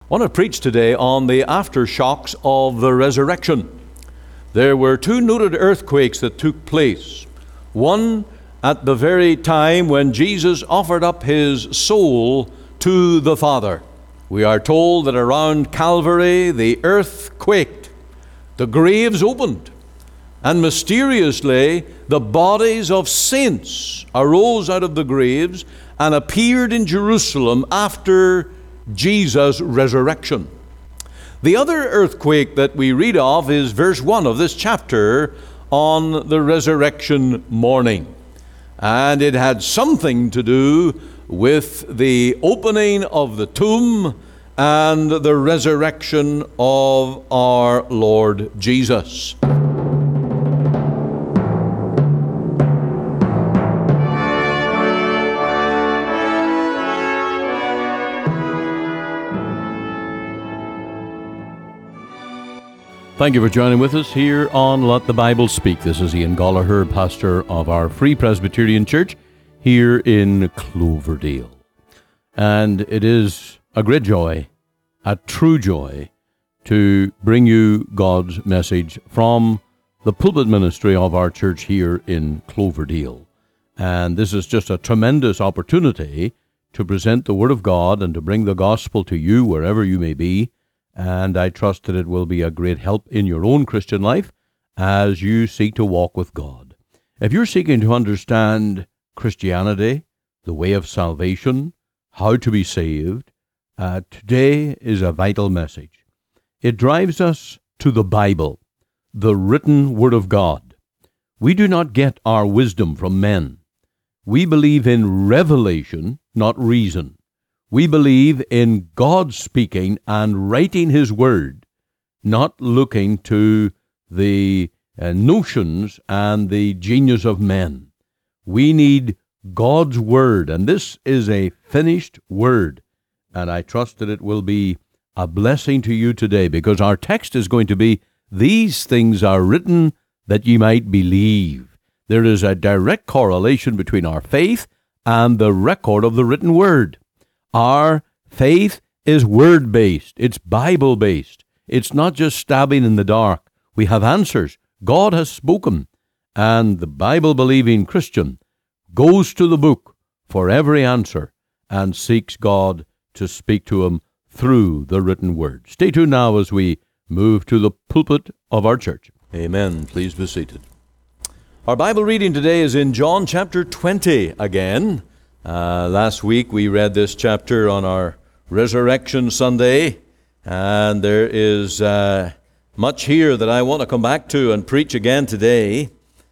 I want to preach today on the aftershocks of the resurrection. There were two noted earthquakes that took place. One at the very time when Jesus offered up his soul to the Father. We are told that around Calvary the earth quaked, the graves opened, and mysteriously the bodies of saints arose out of the graves and appeared in Jerusalem after Jesus' resurrection. The other earthquake that we read of is verse 1 of this chapter on the resurrection morning. And it had something to do with the opening of the tomb and the resurrection of our Lord Jesus. Thank you for joining with us here on Let the Bible Speak. This is Ian Gollaher, pastor of our Free Presbyterian Church here in Cloverdale. And it is a great joy, a true joy, to bring you God's message from the pulpit ministry of our church here in Cloverdale. And this is just a tremendous opportunity to present the Word of God and to bring the gospel to you wherever you may be. And I trust that it will be a great help in your own Christian life as you seek to walk with God. If you're seeking to understand Christianity, the way of salvation, how to be saved, today is a vital message. It drives us to the Bible, the written Word of God. We do not get our wisdom from men. We believe in revelation, not reason. We believe in God speaking and writing His Word, not looking to the notions and the genius of men. We need God's Word, and this is a finished Word, and I trust that it will be a blessing to you today, because our text is going to be, "These things are written that ye might believe." There is a direct correlation between our faith and the record of the written Word. Our faith is Word-based. It's Bible-based. It's not just stabbing in the dark. We have answers. God has spoken. And the Bible-believing Christian goes to the book for every answer and seeks God to speak to him through the written Word. Stay tuned now as we move to the pulpit of our church. Amen. Please be seated. Our Bible reading today is in John chapter 20 again. Last week we read this chapter on our Resurrection Sunday, and there is much here that I want to come back to and preach again today.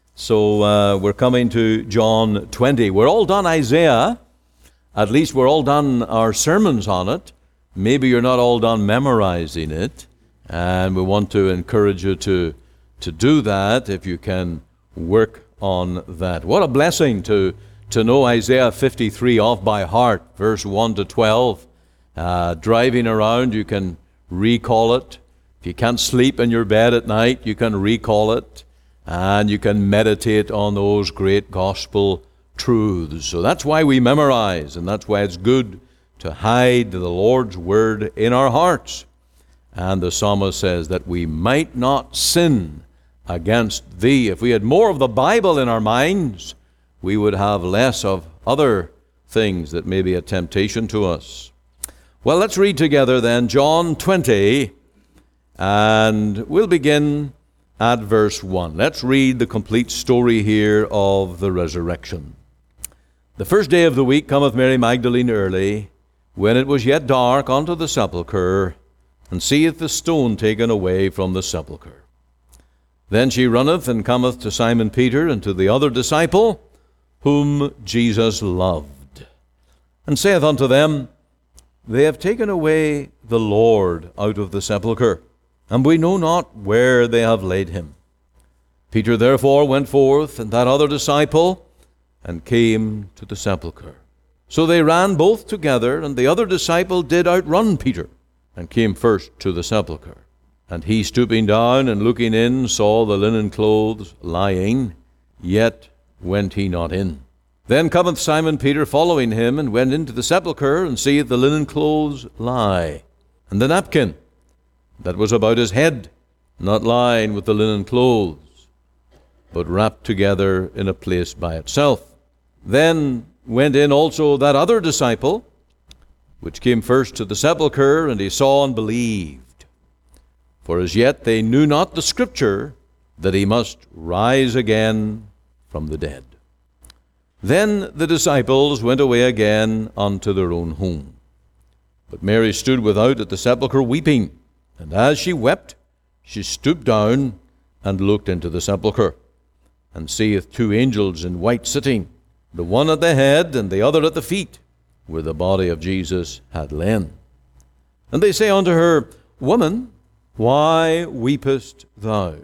So we're coming to John 20. We're all done Isaiah. At least we're all done our sermons on it. Maybe you're not all done memorizing it, and we want to encourage you to do that if you can work on that. What a blessing to know Isaiah 53 off by heart, verse 1 to 12. Driving around, you can recall it. If you can't sleep in your bed at night, you can recall it, and you can meditate on those great gospel truths. So that's why we memorize, and that's why it's good to hide the Lord's word in our hearts. And the psalmist says that we might not sin against thee. If we had more of the Bible in our minds, we would have less of other things that may be a temptation to us. Well, let's read together then John 20, and we'll begin at verse 1. Let's read the complete story here of the resurrection. The first day of the week cometh Mary Magdalene early, when it was yet dark, unto the sepulchre, and seeth the stone taken away from the sepulchre. Then she runneth and cometh to Simon Peter and to the other disciple, whom Jesus loved, and saith unto them, They have taken away the Lord out of the sepulchre, and we know not where they have laid him. Peter therefore went forth, and that other disciple, and came to the sepulchre. So they ran both together, and the other disciple did outrun Peter, and came first to the sepulchre. And he, stooping down and looking in, saw the linen clothes lying, yet went he not in. Then cometh Simon Peter following him, and went into the sepulchre, and seeth the linen clothes lie, and the napkin that was about his head, not lying with the linen clothes, but wrapped together in a place by itself. Then went in also that other disciple, which came first to the sepulchre, and he saw and believed. For as yet they knew not the Scripture, that he must rise again from the dead. Then the disciples went away again unto their own home. But Mary stood without at the sepulchre weeping, and as she wept, she stooped down and looked into the sepulchre, and seeth two angels in white sitting, the one at the head and the other at the feet, where the body of Jesus had lain. And they say unto her, Woman, why weepest thou?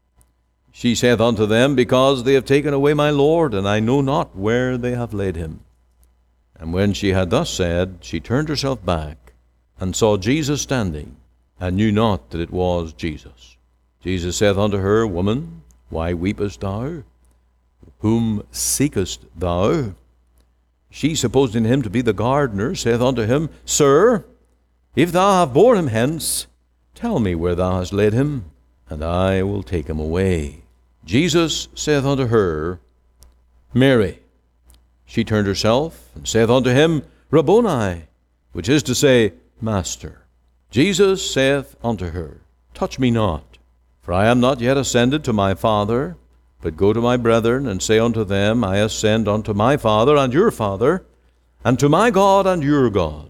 She saith unto them, Because they have taken away my Lord, and I know not where they have laid him. And when she had thus said, she turned herself back, and saw Jesus standing, and knew not that it was Jesus. Jesus saith unto her, Woman, why weepest thou? Whom seekest thou? She, supposing him to be the gardener, saith unto him, Sir, if thou have bore him hence, tell me where thou hast laid him, and I will take him away. Jesus saith unto her, Mary. She turned herself, and saith unto him, Rabboni, which is to say, Master. Jesus saith unto her, Touch me not, for I am not yet ascended to my Father, but go to my brethren, and say unto them, I ascend unto my Father and your Father, and to my God and your God.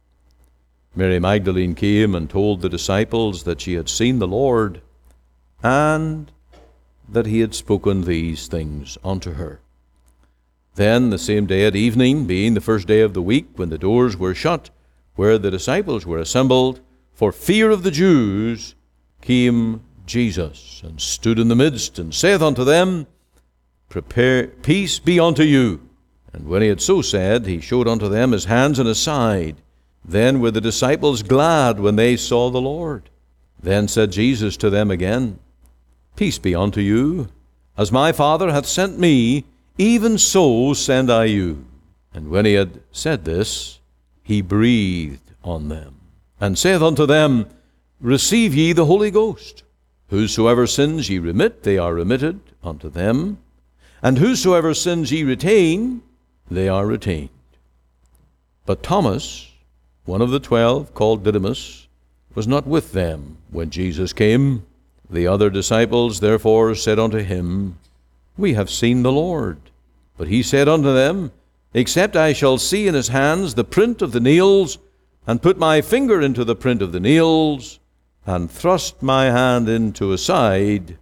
Mary Magdalene came and told the disciples that she had seen the Lord, and that he had spoken these things unto her. Then the same day at evening, being the first day of the week, when the doors were shut, where the disciples were assembled, for fear of the Jews, came Jesus, and stood in the midst, and saith unto them, Peace be unto you. And when he had so said, he showed unto them his hands and his side. Then were the disciples glad when they saw the Lord. Then said Jesus to them again, Peace be unto you. As my Father hath sent me, even so send I you. And when he had said this, he breathed on them, and saith unto them, Receive ye the Holy Ghost. Whosoever sins ye remit, they are remitted unto them. And whosoever sins ye retain, they are retained. But Thomas, one of the 12, called Didymus, was not with them when Jesus came. The other disciples therefore said unto him, We have seen the Lord. But he said unto them, Except I shall see in his hands the print of the nails, and put my finger into the print of the nails, and thrust my hand into his side,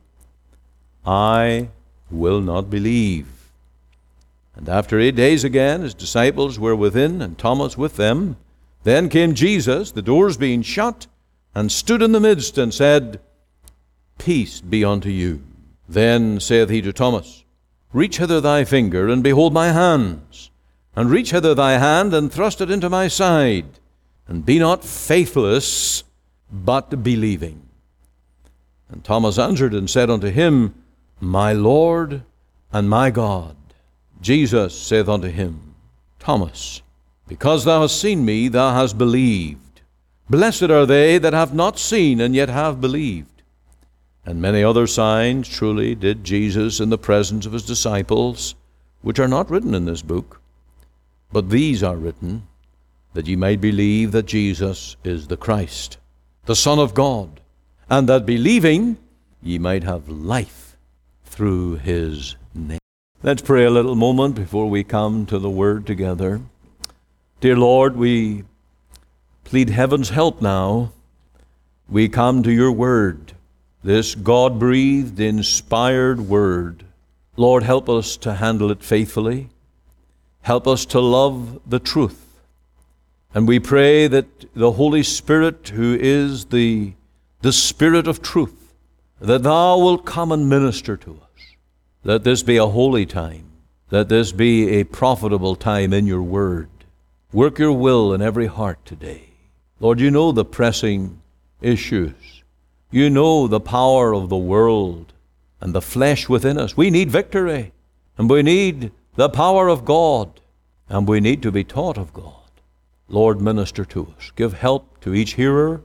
I will not believe. And after 8 days again his disciples were within, and Thomas with them. Then came Jesus, the doors being shut, and stood in the midst, and said, Peace be unto you. Then saith he to Thomas, Reach hither thy finger, and behold my hands, and reach hither thy hand, and thrust it into my side, and be not faithless, but believing. And Thomas answered and said unto him, My Lord and my God. Jesus saith unto him, Thomas, because thou hast seen me, thou hast believed. Blessed are they that have not seen, and yet have believed. And many other signs truly did Jesus in the presence of his disciples, which are not written in this book. But these are written, that ye might believe that Jesus is the Christ, the Son of God, and that believing ye might have life through his name. Let's pray a little moment before we come to the Word together. Dear Lord, we plead heaven's help now. We come to your Word, this God-breathed, inspired Word. Lord, help us to handle it faithfully. Help us to love the truth. And we pray that the Holy Spirit, who is the Spirit of truth, that thou wilt come and minister to us. Let this be a holy time. Let this be a profitable time in your word. Work your will in every heart today. Lord, you know the pressing issues. You know the power of the world and the flesh within us. We need victory, and we need the power of God, and we need to be taught of God. Lord, minister to us. Give help to each hearer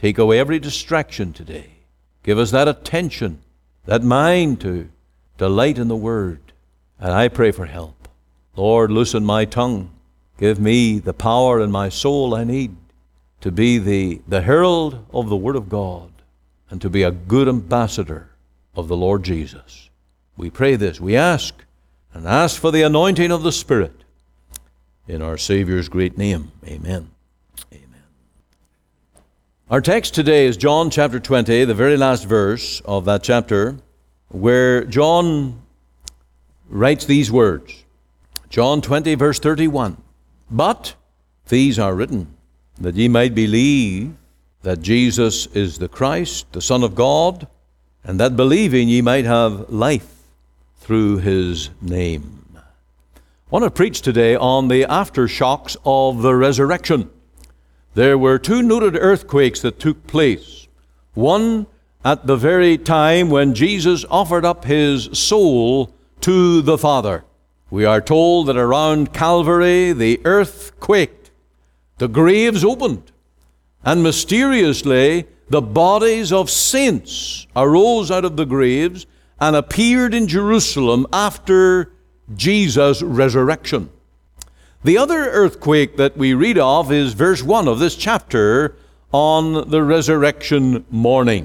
Take away every distraction today. Give us that attention, that mind to delight in the Word. And I pray for help. Lord, loosen my tongue. Give me the power in my soul I need to be the herald of the Word of God and to be a good ambassador of the Lord Jesus. We pray this. We ask for the anointing of the Spirit in our Savior's great name. Amen. Amen. Our text today is John chapter 20, the very last verse of that chapter, where John writes these words. John 20, verse 31. But these are written, that ye might believe that Jesus is the Christ, the Son of God, and that believing ye might have life through his name. I want to preach today on the aftershocks of the resurrection. There were two noted earthquakes that took place. One at the very time when Jesus offered up his soul to the Father. We are told that around Calvary the earth quaked, the graves opened, and mysteriously the bodies of saints arose out of the graves and appeared in Jerusalem after Jesus' resurrection. The other earthquake that we read of is verse 1 of this chapter on the resurrection morning.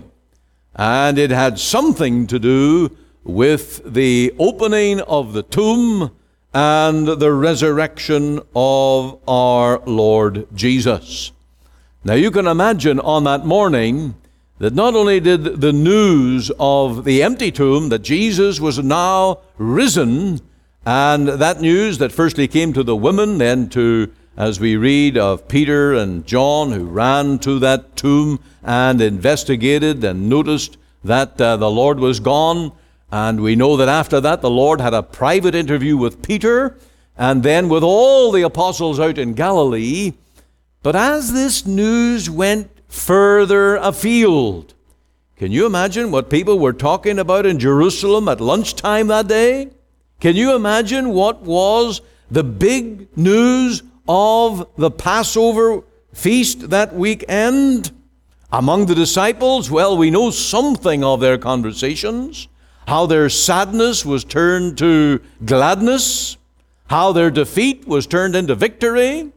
And it had something to do with the opening of the tomb and the resurrection of our Lord Jesus. Now you can imagine on that morning that not only did the news of the empty tomb, that Jesus was now risen, and that news that firstly came to the women, then to, as we read of Peter and John, who ran to that tomb and investigated and noticed that the Lord was gone. And we know that after that, the Lord had a private interview with Peter, and then with all the apostles out in Galilee. But as this news went further afield, can you imagine what people were talking about in Jerusalem at lunchtime that day? Can you imagine what was the big news of the Passover feast that weekend? Among the disciples, well, we know something of their conversations, how their sadness was turned to gladness, how their defeat was turned into victory,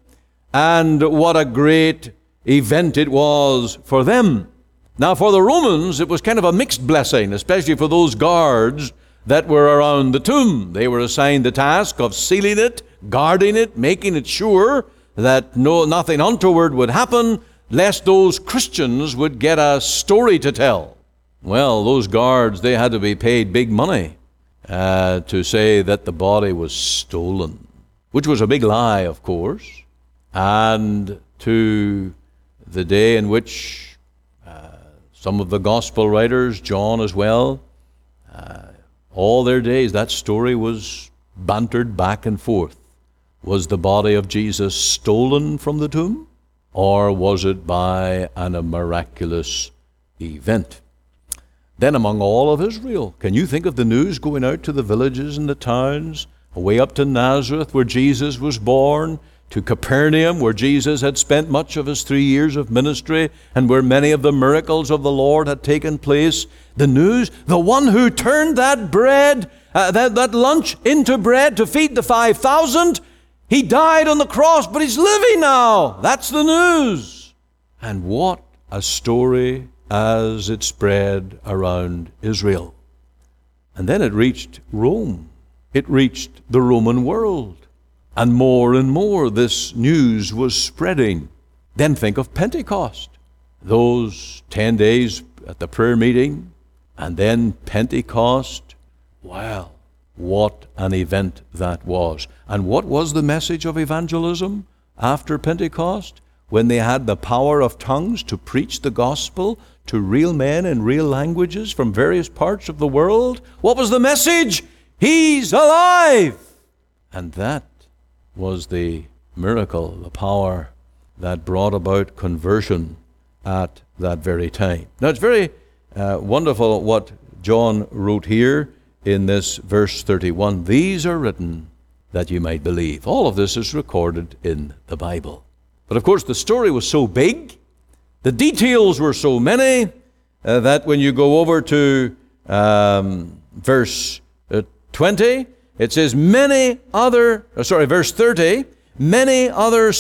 and what a great event it was for them. Now, for the Romans, it was kind of a mixed blessing, especially for those guards that were around the tomb. They were assigned the task of sealing it, guarding it, making it sure that nothing untoward would happen, lest those Christians would get a story to tell. Well, those guards, they had to be paid big money to say that the body was stolen, which was a big lie, of course, and to the day in which some of the gospel writers, John as well, all their days, that story was bantered back and forth. Was the body of Jesus stolen from the tomb, or was it by a miraculous event? Then among all of Israel, can you think of the news going out to the villages and the towns, away up to Nazareth where Jesus was born, to Capernaum where Jesus had spent much of his 3 years of ministry and where many of the miracles of the Lord had taken place? The news, the one who turned that bread, that lunch into bread to feed the 5,000, he died on the cross, but he's living now. That's the news. And what a story as it spread around Israel. And then it reached Rome. It reached the Roman world. And more this news was spreading. Then think of Pentecost. Those 10 days at the prayer meeting, and then Pentecost. Wow, what an event that was. And what was the message of evangelism after Pentecost? When they had the power of tongues to preach the gospel to real men in real languages from various parts of the world. What was the message? He's alive! And that was the miracle, the power that brought about conversion at that very time. Now, it's very wonderful what John wrote here in this verse 31. These are written that you might believe. All of this is recorded in the Bible. But of course, the story was so big The details were so many that when you go over to verse 20, it says, verse 30, many other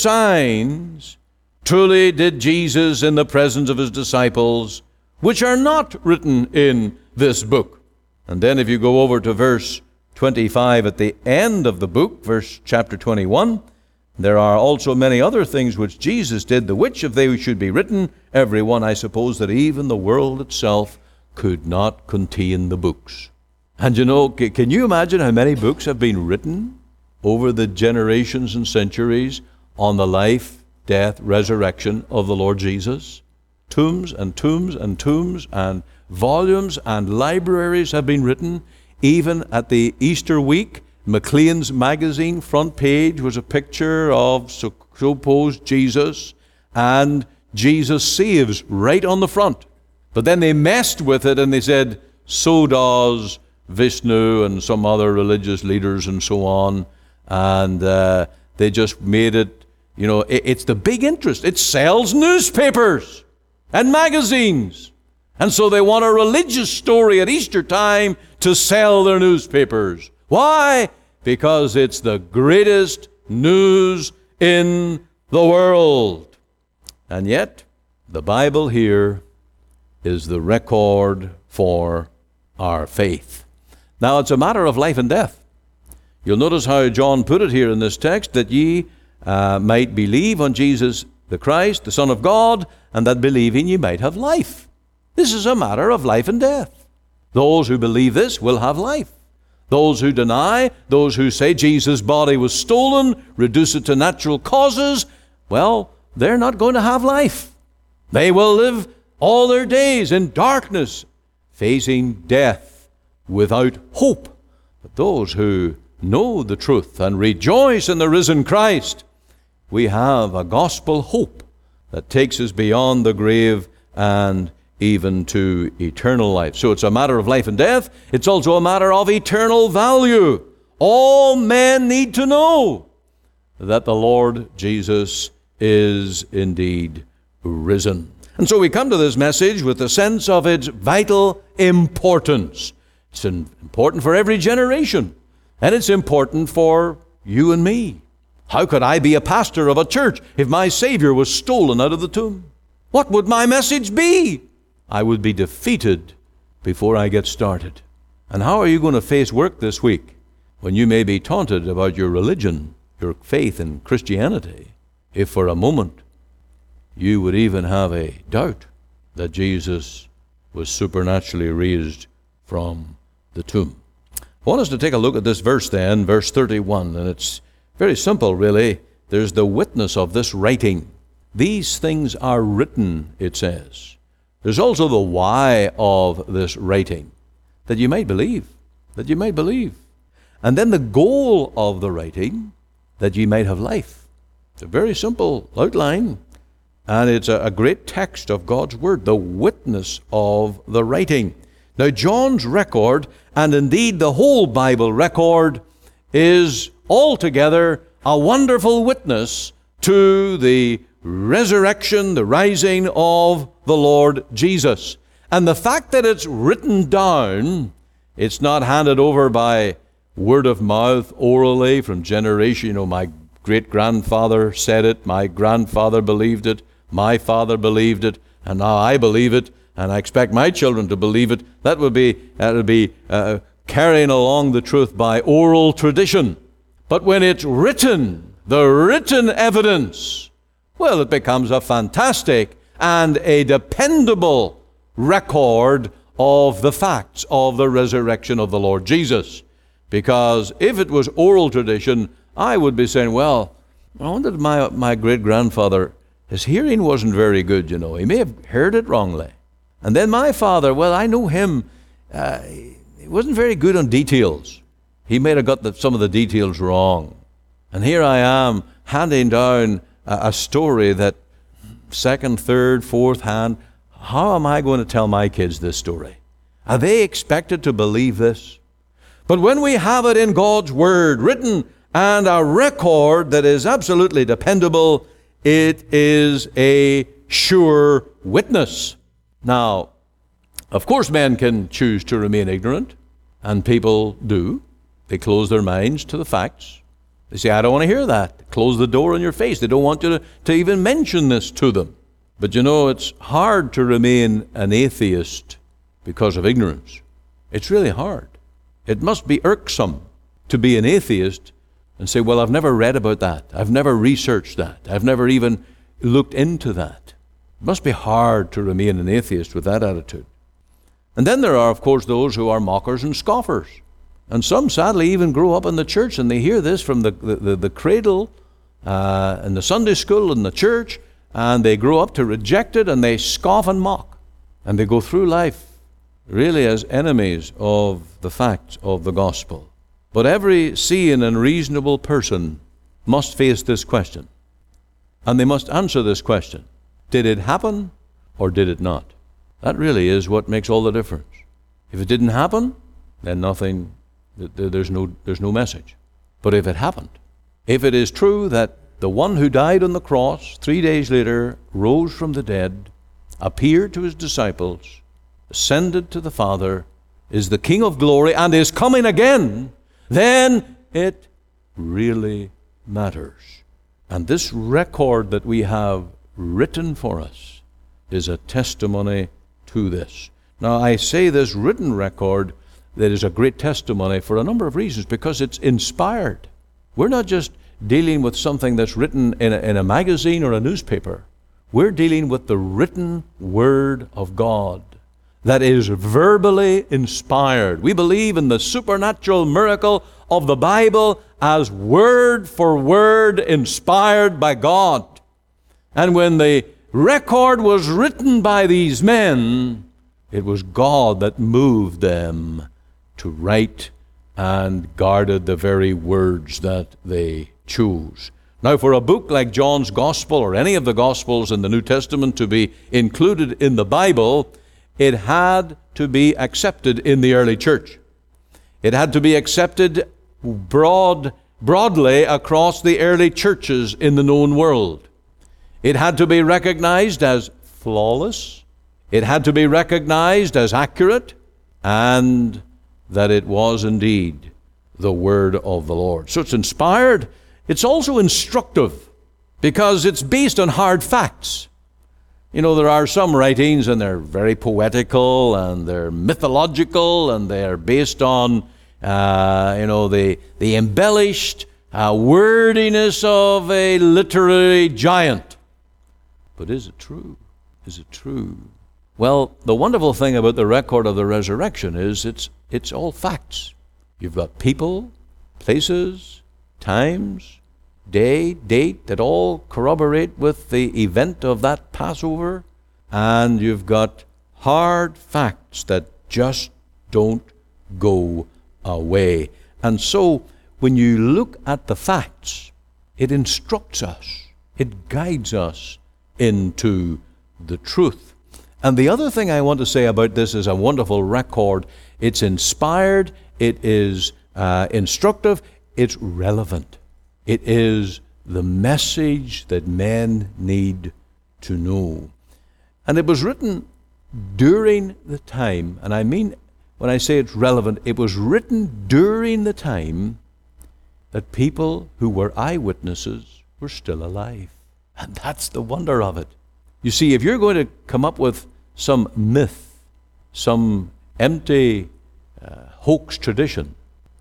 signs truly did Jesus in the presence of his disciples, which are not written in this book. And then if you go over to verse 25 at the end of the book, chapter 21, there are also many other things which Jesus did, the which if they should be written, every one, I suppose that even the world itself could not contain the books. And you know, can you imagine how many books have been written over the generations and centuries on the life, death, resurrection of the Lord Jesus? Tombs and tombs and tombs and volumes and libraries have been written. Even at the Easter week, Maclean's magazine front page was a picture of supposed Jesus, and Jesus saves right on the front. But then they messed with it and they said, so does Vishnu and some other religious leaders and so on. And they just made it, you know, it's the big interest. It sells newspapers and magazines. And so they want a religious story at Easter time to sell their newspapers. Why? Because it's the greatest news in the world. And yet, the Bible here is the record for our faith. Now, it's a matter of life and death. You'll notice how John put it here in this text, that ye might believe on Jesus the Christ, the Son of God, and that believing ye might have life. This is a matter of life and death. Those who believe this will have life. Those who deny, those who say Jesus' body was stolen, reduce it to natural causes, well, they're not going to have life. They will live all their days in darkness, facing death without hope. But those who know the truth and rejoice in the risen Christ, we have a gospel hope that takes us beyond the grave and even to eternal life. So it's a matter of life and death. It's also a matter of eternal value. All men need to know that the Lord Jesus is indeed risen. And so we come to this message with the sense of its vital importance. It's important for every generation, and it's important for you and me. How could I be a pastor of a church if my Savior was stolen out of the tomb? What would my message be? I would be defeated before I get started. And how are you going to face work this week when you may be taunted about your religion, your faith in Christianity, if for a moment you would even have a doubt that Jesus was supernaturally raised from the tomb? I want us to take a look at this verse then, verse 31, and it's very simple really. There's the witness of this writing. These things are written, it says. There's also the why of this writing, that you might believe, that you might believe. And then the goal of the writing, that ye might have life. It's a very simple outline, and it's a great text of God's Word, the witness of the writing. Now, John's record, and indeed the whole Bible record, is altogether a wonderful witness to the resurrection, the rising of the Lord Jesus. And the fact that it's written down, it's not handed over by word of mouth, orally, from generation. You know, my great-grandfather said it, my grandfather believed it, my father believed it, and now I believe it, and I expect my children to believe it. That would be carrying along the truth by oral tradition. But when it's written, the written evidence, well, it becomes a fantastic and a dependable record of the facts of the resurrection of the Lord Jesus. Because if it was oral tradition, I would be saying, well, I wonder if my great-grandfather, his hearing wasn't very good, you know. He may have heard it wrongly. And then my father, well, I know him, he wasn't very good on details. He may have got some of the details wrong. And here I am handing down a story that second, third, fourth hand. How am I going to tell my kids this story? Are they expected to believe this? But when we have it in God's Word written and a record that is absolutely dependable, it is a sure witness. Now, of course, men can choose to remain ignorant, and people do. They close their minds to the facts. They say, I don't want to hear that. Close the door in your face. They don't want you to even mention this to them. But you know, it's hard to remain an atheist because of ignorance. It's really hard. It must be irksome to be an atheist and say, well, I've never read about that. I've never researched that. I've never even looked into that. It must be hard to remain an atheist with that attitude. And then there are, of course, those who are mockers and scoffers. And some, sadly, even grow up in the church and they hear this from the cradle in the Sunday school and the church, and they grow up to reject it, and they scoff and mock. And they go through life really as enemies of the facts of the gospel. But every seeing and reasonable person must face this question. And they must answer this question. Did it happen or did it not? That really is what makes all the difference. If it didn't happen, then nothing, there's no message. But if it happened, if it is true that the one who died on the cross 3 days later rose from the dead, appeared to his disciples, ascended to the Father, is the King of glory, and is coming again, then it really matters. And this record that we have written for us is a testimony to this. Now, I say this written record that is a great testimony for a number of reasons, because it's inspired. We're not just dealing with something that's written in a magazine or a newspaper. We're dealing with the written Word of God that is verbally inspired. We believe in the supernatural miracle of the Bible as word for word inspired by God. And when the record was written by these men, it was God that moved them to write and guarded the very words that they chose. Now, for a book like John's Gospel or any of the Gospels in the New Testament to be included in the Bible, it had to be accepted in the early church. It had to be accepted broadly across the early churches in the known world. It had to be recognized as flawless. It had to be recognized as accurate, and that it was indeed the Word of the Lord. So it's inspired. It's also instructive because it's based on hard facts. You know, there are some writings and they're very poetical and they're mythological and they're based on, the embellished wordiness of a literary giant. But is it true? Is it true? Well, the wonderful thing about the record of the resurrection is it's all facts. You've got people, places, times, day, date that all corroborate with the event of that Passover, and you've got hard facts that just don't go away. And so when you look at the facts, it instructs us, it guides us into the truth. And the other thing I want to say about this is a wonderful record. It's inspired, it is instructive, it's relevant. It is the message that men need to know. And it was written during the time, and I mean, when I say it's relevant, it was written during the time that people who were eyewitnesses were still alive. And that's the wonder of it. You see, if you're going to come up with some myth, some empty hoax tradition,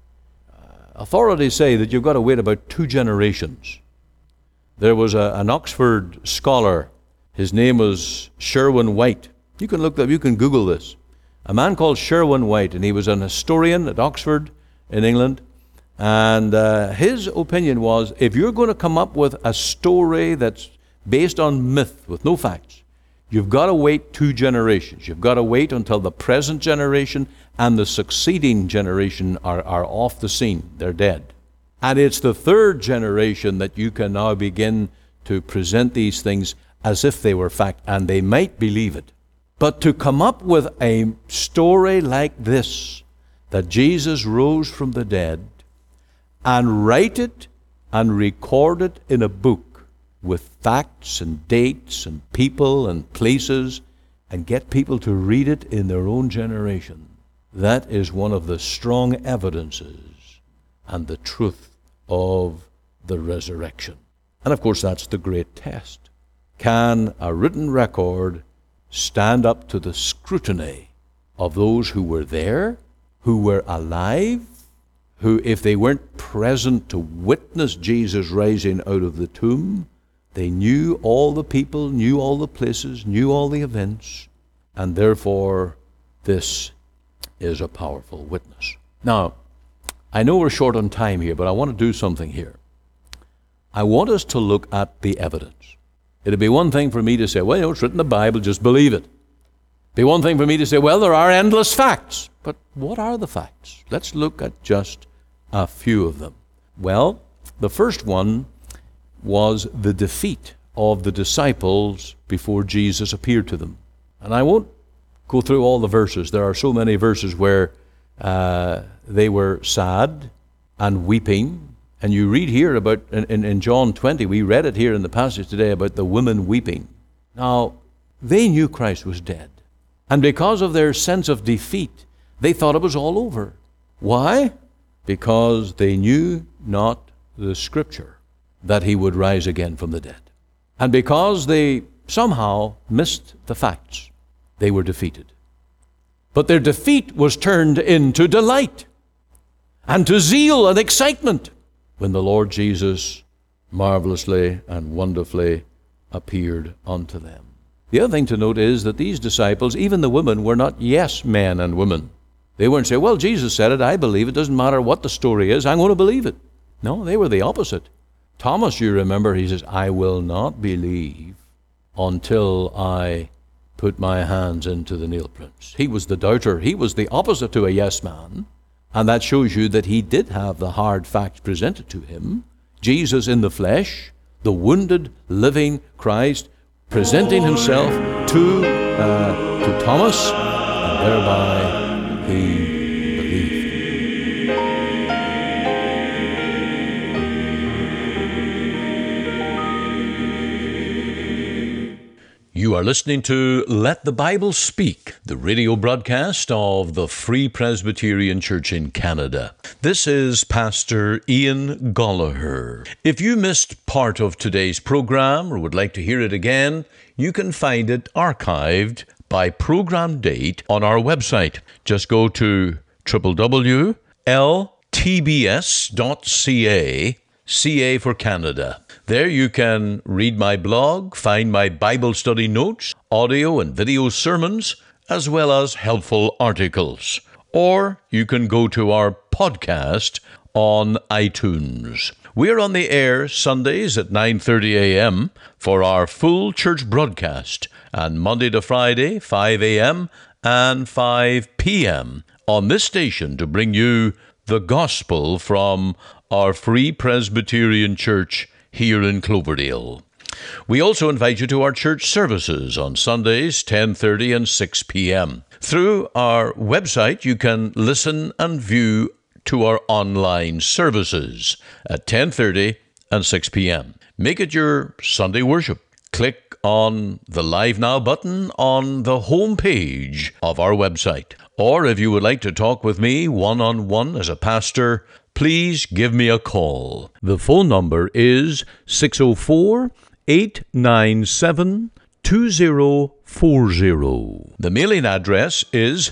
authorities say that you've got to wait about 2 generations. There was an Oxford scholar. His name was Sherwin White. You can look up, you can Google this. A man called Sherwin White, and he was an historian at Oxford in England. And his opinion was, if you're going to come up with a story that's based on myth with no facts, you've got to wait 2 generations. You've got to wait until the present generation and the succeeding generation are off the scene. They're dead. And it's the 3rd generation that you can now begin to present these things as if they were fact, and they might believe it. But to come up with a story like this, that Jesus rose from the dead, and write it and record it in a book, with facts and dates and people and places and get people to read it in their own generation. That is one of the strong evidences and the truth of the resurrection. And of course, that's the great test. Can a written record stand up to the scrutiny of those who were there, who were alive, who, if they weren't present to witness Jesus rising out of the tomb, they knew all the people, knew all the places, knew all the events, and therefore this is a powerful witness. Now, I know we're short on time here, but I want to do something here. I want us to look at the evidence. It'd be one thing for me to say, well, it's written in the Bible, just believe it. It'd be one thing for me to say, well, there are endless facts. But what are the facts? Let's look at just a few of them. Well, the first one was the defeat of the disciples before Jesus appeared to them. And I won't go through all the verses. There are so many verses where they were sad and weeping. And you read here about, in John 20, we read it here in the passage today about the women weeping. Now, they knew Christ was dead. And because of their sense of defeat, they thought it was all over. Why? Because they knew not the Scripture that he would rise again from the dead. And because they somehow missed the facts, they were defeated. But their defeat was turned into delight and to zeal and excitement when the Lord Jesus marvelously and wonderfully appeared unto them. The other thing to note is that these disciples, even the women, were not yes men and women. They weren't saying, well, Jesus said it, I believe it, doesn't matter what the story is, I'm going to believe it. No, they were the opposite. Thomas, you remember, he says, I will not believe until I put my hands into the nail prints. He was the doubter. He was the opposite to a yes man. And that shows you that he did have the hard facts presented to him. Jesus in the flesh, the wounded, living Christ, presenting himself to Thomas, and thereby he believed. You are listening to Let the Bible Speak, the radio broadcast of the Free Presbyterian Church in Canada. This is Pastor Ian Gollaher. If you missed part of today's program or would like to hear it again, you can find it archived by program date on our website. Just go to www.ltbs.ca, CA for Canada. There you can read my blog, find my Bible study notes, audio and video sermons, as well as helpful articles. Or you can go to our podcast on iTunes. We're on the air Sundays at 9:30 a.m. for our full church broadcast, and Monday to Friday, 5 a.m. and 5 p.m. on this station to bring you the gospel from our Free Presbyterian Church here in Cloverdale. We also invite you to our church services on Sundays, 10:30 and 6 p.m. Through our website, you can listen and view to our online services at 10:30 and 6 p.m. Make it your Sunday worship. Click on the Live Now button on the home page of our website. Or if you would like to talk with me one-on-one as a pastor, please give me a call. The phone number is 604-897-2040. The mailing address is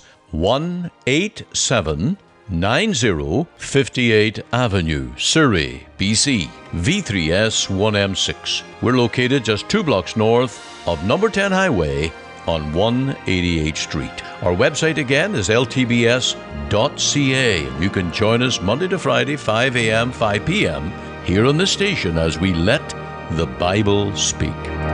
18790 58th Avenue, Surrey, BC, V3S 1M6. We're located just 2 blocks north of number 10 Highway on 188th Street. Our website again is ltbs.ca. You can join us Monday to Friday, 5 a.m., 5 p.m. here on this station as we let the Bible speak.